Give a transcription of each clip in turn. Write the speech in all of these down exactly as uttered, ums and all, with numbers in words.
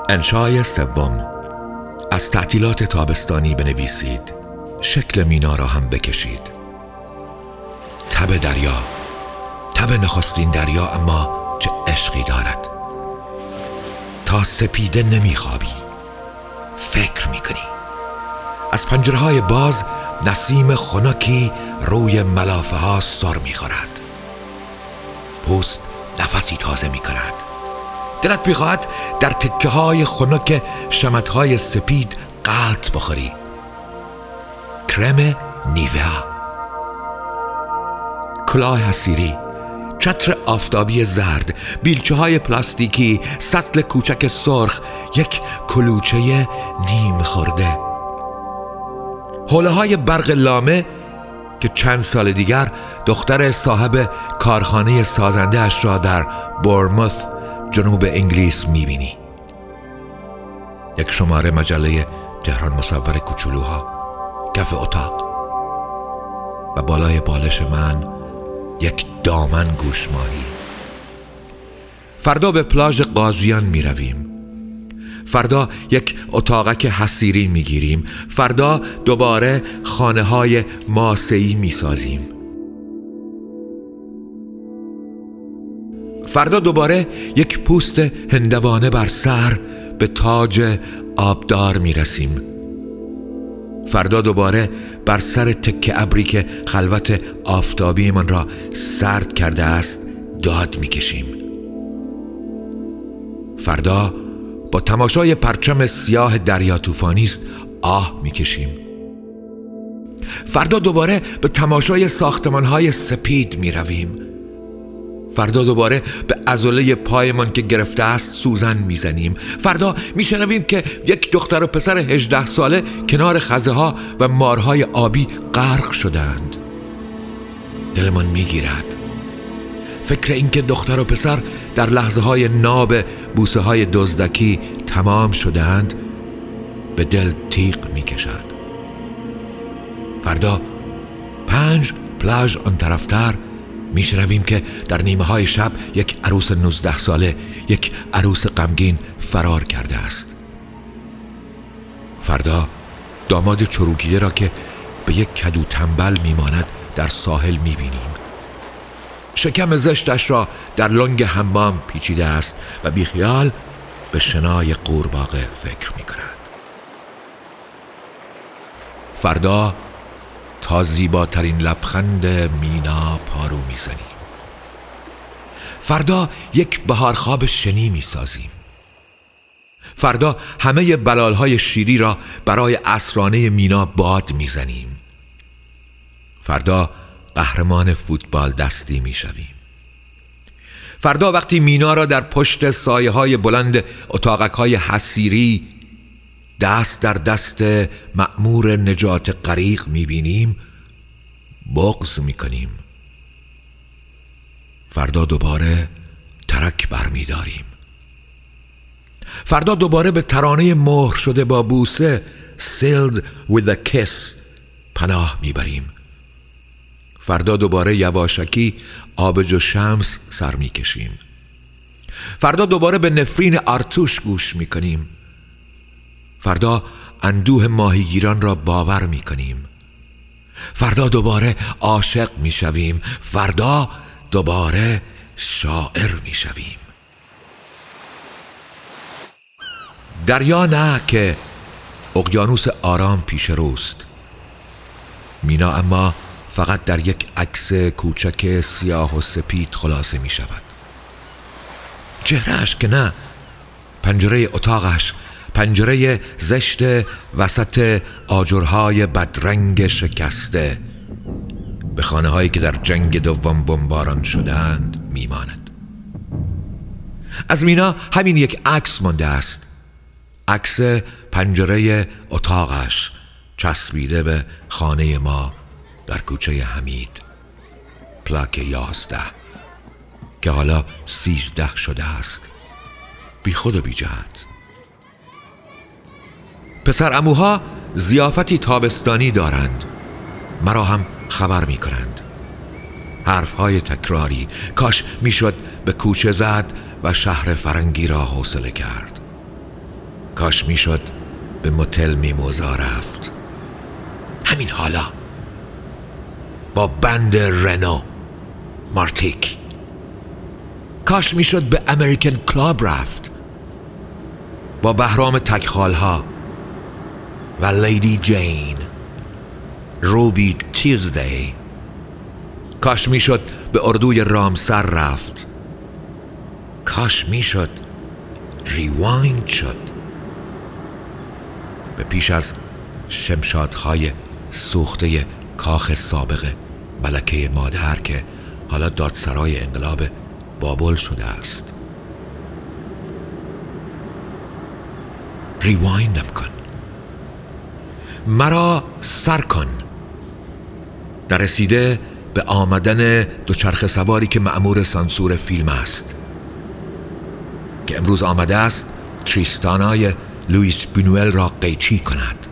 انشای سوم. از تعطیلات تابستانی بنویسید. شکل مینا را هم بکشید. تب دریا، تب نخستین دریا، اما چه عشقی دارد. تا سپیده نمیخوابی، فکر میکنی. از پنجرهای باز نسیم خنکی روی ملافه ها سر میخورد. پوست نفسی تازه میکند. دلت میخواهد در تکه های خنک شمت های سپید غلط بخوری. کرم نیویا، کلاه حصیری، چتر آفتابی زرد، بیلچه های پلاستیکی، سطل کوچک سرخ، یک کلوچه نیم خورده. حوله های برق لامه که چند سال دیگر دختر صاحب کارخانه سازنده اش را در بورموث جنوب انگلیس میبینی. یک شماره مجله تهران مصور کوچولوها کف اتاق و بالای بالش من یک دامن گوشماهی. فردا به پلاژ قاضیان می رویم. فردا یک اتاقک حصیری می گیریم. فردا دوباره خانه های ماسه‌ای می سازیم. فردا دوباره یک پوست هندوانه بر سر به تاج آبدار می رسیم. فردا دوباره بر سر تکه ابری که خلوت آفتابی من را سرد کرده است داد می کشیم. فردا با تماشای پرچم سیاه دریا طوفانی است آه می کشیم. فردا دوباره به تماشای ساختمان‌های سپید می رویم. فردا دوباره به عضله پایمان که گرفته است سوزن میزنیم. فردا میشنویم که یک دختر و پسر هجده ساله کنار خزه ها و مارهای آبی غرق شدند. دلمان میگیرد. فکر اینکه دختر و پسر در لحظه های ناب بوسه های دزدکی تمام شدند به دل تیغ میکشد. فردا پنج پلاژ آن طرفتر میشنویم که در نیمه های شب یک عروس نوزده ساله، یک عروس غمگین فرار کرده است. فردا داماد چروکیده را که به یک کدو تنبل میماند در ساحل میبینیم. شکم زشتش را در لنگ حمام پیچیده است و بیخیال به شنای قورباغه فکر میکند. فردا تا زیباترین لبخند مینا پارو میزنیم. فردا یک بهارخواب شنی میسازیم. فردا همه بلالهای شیری را برای اسرانه مینا باد میزنیم. فردا قهرمان فوتبال دستی میشویم. فردا وقتی مینا را در پشت سایه های بلند اتاقک های حصیری دست در دست مأمور نجات غریق میبینیم بغض میکنیم. فردا دوباره ترک برمیداریم. فردا دوباره به ترانه مهر شده با بوسه Sealed with a kiss پناه میبریم. فردا دوباره یواشکی آبج و شمس سر میکشیم. فردا دوباره به نفرین ارتوش گوش میکنیم. فردا اندوه ماهیگیران را باور می کنیم. فردا دوباره عاشق می شویم. فردا دوباره شاعر می شویم. دریا نه که اقیانوس آرام پیش روست. مینا اما فقط در یک عکس کوچک سیاه و سپید خلاصه می شود. چهرهش که نه، پنجره اتاقش، پنجره زشت وسط آجرهای بدرنگ شکسته به خانه هایی که در جنگ دوم بمباران شدند میماند. از مینا همین یک عکس مانده است. عکس پنجره اتاقش چسبیده به خانه ما در کوچه حمید، پلاک یازده که حالا سیزده شده است، بی خود و بی جهت. پسر عموها ضیافتی تابستانی دارند، مرا هم خبر می کنند. حرفهای تکراری، کاش میشد به کوچه زد و شهر فرنگی را حوصله کرد. کاش میشد به موتل میموزا رفت، همین حالا، با بند رنو مارتیک. کاش میشد به امریکن کلاب رفت، با بهرام تکخالها و لیدی جین، روبی تیوزدی. کاش میشد به اردوی رامسر رفت. کاش میشد ریوایند شد به پیش از شمشادهای سوخته کاخ سابق ملکه مادر که حالا دادسرای انقلاب بابل شده است. ریوایندم کن، مرا سر کن. نرسیده به آمدن دوچرخه سواری که مأمور سانسور فیلم است، که امروز آمده است تریستانای لوئیس بونوئل را قیچی کند.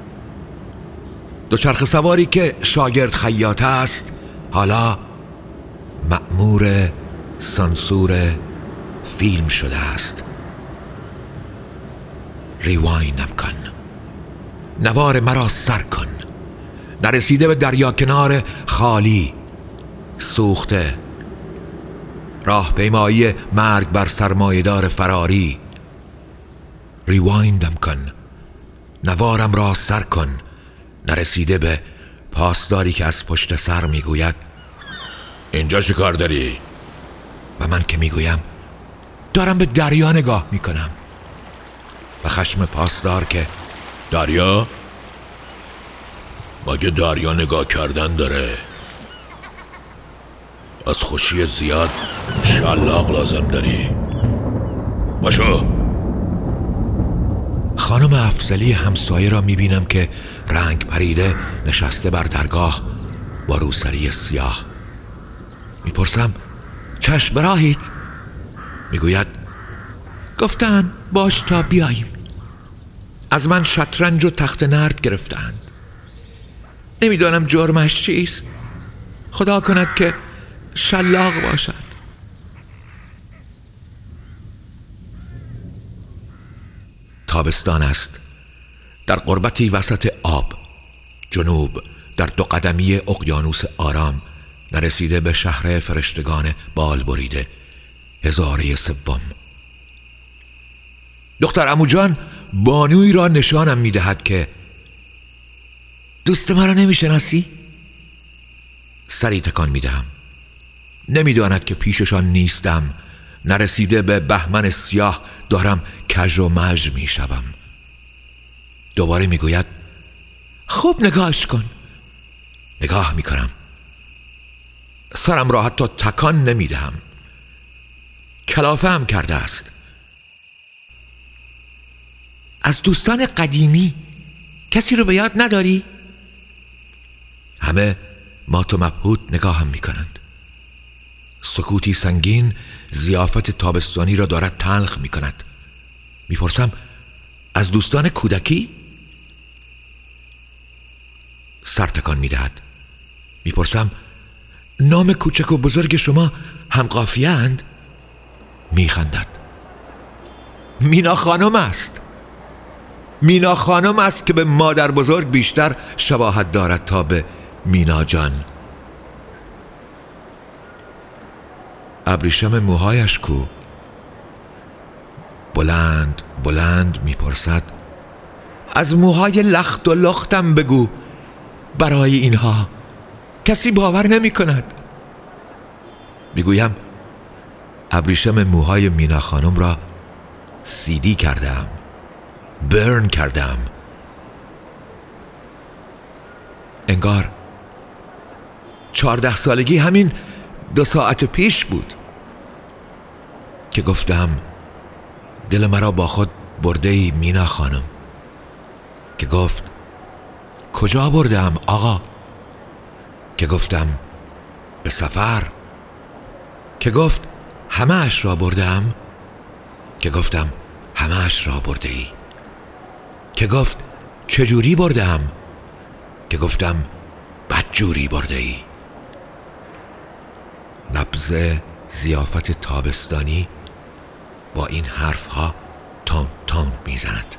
دوچرخه سواری که شاگرد خیاط است حالا مأمور سانسور فیلم شده است. ریوایندم کن، نوار مرا سر کن. نرسیده به دریا کنار خالی سوخته، راهپیمایی مرگ بر سرمایه‌دار فراری. ریوایندم کن، نوارم را سر کن. نرسیده به پاسداری که از پشت سر میگوید اینجا چه کار داری؟ و من که میگویم دارم به دریا نگاه میکنم، و خشم پاسدار که دریا؟ مگه دریا نگاه کردن داره؟ از خوشی زیاد شلاق لازم داری. باشو. خانم افضلی همسایه را میبینم که رنگ پریده نشسته بر درگاه با روسری سیاه. میپرسم چشم براهید؟ میگوید گفتن باش تا بیاییم. از من شطرنج و تخت نرد گرفتند. نمیدانم جرمش چیست. خدا کند که شلاق باشد. تابستان است. در قربتی وسط آب، جنوب، در دو قدمی اقیانوس آرام، نرسیده به شهر فرشتگان بال بریده، هزاره سوم. دختر عمو جان بانوی را نشانم میدهد که دوست مرا نمیشناسی؟ سری تکان میدهم. نمیداند که پیششان نیستم. نرسیده به بهمن سیاه دارم کژ و مژ میشوم. دوباره میگوید خوب نگاهش کن. نگاه میکنم. سرم را حتی تکان نمیدهم. کلافه هم کرده است. از دوستان قدیمی کسی رو به یاد نداری؟ همه مات و مبهوت نگاهم میکنند. سکوتی سنگین ضیافت تابستانی را دارد تلخ میکند. میپرسم از دوستان کودکی؟ سر تکان میدهد. میپرسم نام کوچک و بزرگ شما هم قافیه اند؟ میخندد. مینا خانم است. مینا خانم است که به مادر بزرگ بیشتر شباهت دارد تا به مینا جان. ابریشم موهایش کو؟ بلند بلند میپرسد از موهای لخت و لختم بگو. برای اینها کسی باور نمی کند. میگویم ابریشم موهای مینا خانم را سیدی کردم، برن کردم. انگار چهارده سالگی همین دو ساعت پیش بود که گفتم دل مرا با خود برده ای مینا خانم. که گفت کجا بردم آقا؟ که گفتم به سفر. که گفت همه اش را بردم. که گفتم همه اش را برده ای. که گفت چجوری بردم؟ که گفتم بدجوری برده ای. نبض ضیافت تابستانی با این حرف ها تون تون پوند میزند.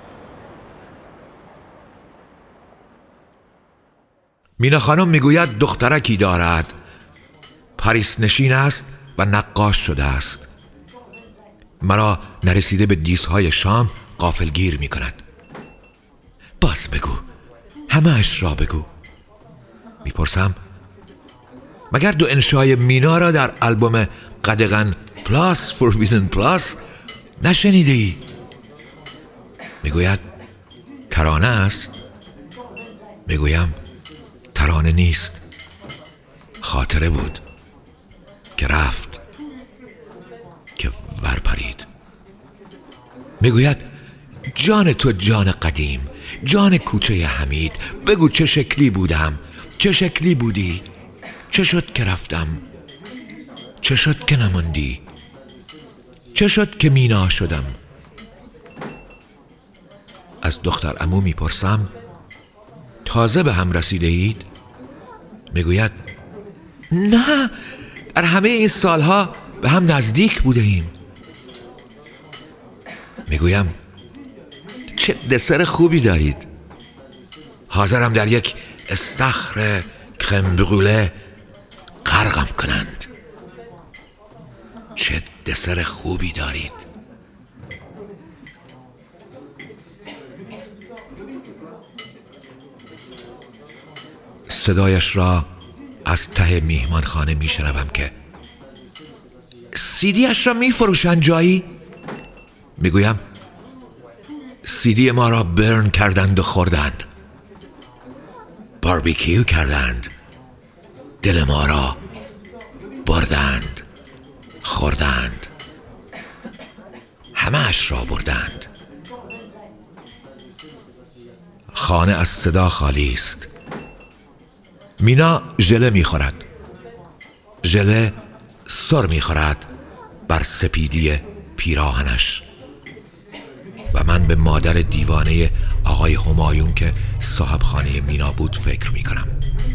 مینا خانم میگوید دخترکی دارد، پاریس نشین است و نقاش شده است. مرا نرسیده به دیسهای شام غافلگیر میکند. باز بگو، همه اش را بگو. میپرسم مگر دو انشای مینا را در آلبوم قدغن پلاس فوربیدن پلاس نشنیده ای؟ میگوید ترانه است. میگویم ترانه نیست، خاطره بود که رفت، که ورپرید. میگوید جان تو جان قدیم، جان کوچه حمید، بگو چه شکلی بودم، چه شکلی بودی، چه شد که رفتم، چه شد که نماندی، چه شد که مینا شدم. از دختر عمو میپرسم تازه به هم رسیده اید؟ میگوید نه، در همه این سالها به هم نزدیک بوده ایم. میگویم چه دسر خوبی دارید، حاضرم در یک استخر کرم بروله غرقم کنند. چه دسر خوبی دارید. صدایش را از ته میهمانخانه میشنوم که سیدیش را میفروشند جایی؟ میگویم سیدی ما را برن کردند و خوردند، باربیکیو کردند، دل ما را بردند، خوردند، همه اش را بردند. خانه از صدا خالی است. مینا ژله میخورد، ژله سر میخورد بر سپیدی پیراهنش و من به مادر دیوانه آقای همایون که صاحب خانه مینا بود فکر میکنم،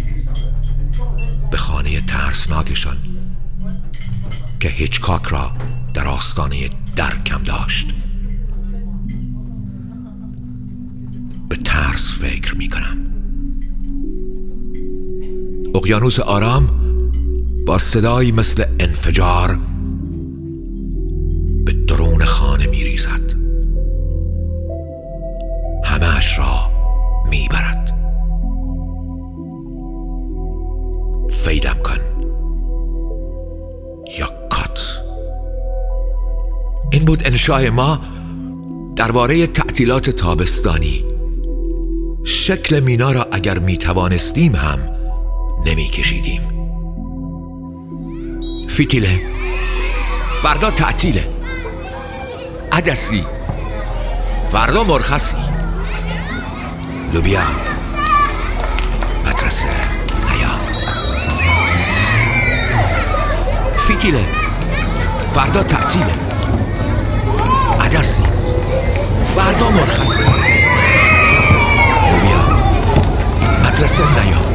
به خانه ترسناکشان که هیچکاک را در آستانه در کم داشت. به ترس فکر میکنم. اقیانوس آرام با صدایی مثل انفجار به درون خانه می ریزد، همه اش را می برد. فیدم کن یا کات. این بود انشای ما درباره تعطیلات تابستانی. شکل مینا را اگر می توانستیم هم نمی کشیدیم. فیتیله، فردا تعطیله. عدسی، فردا مرخصی. لوبیا، مدرسه نیا. فیتیله، فردا تعطیله. عدسی، فردا مرخصی. لوبیا، مدرسه نیا.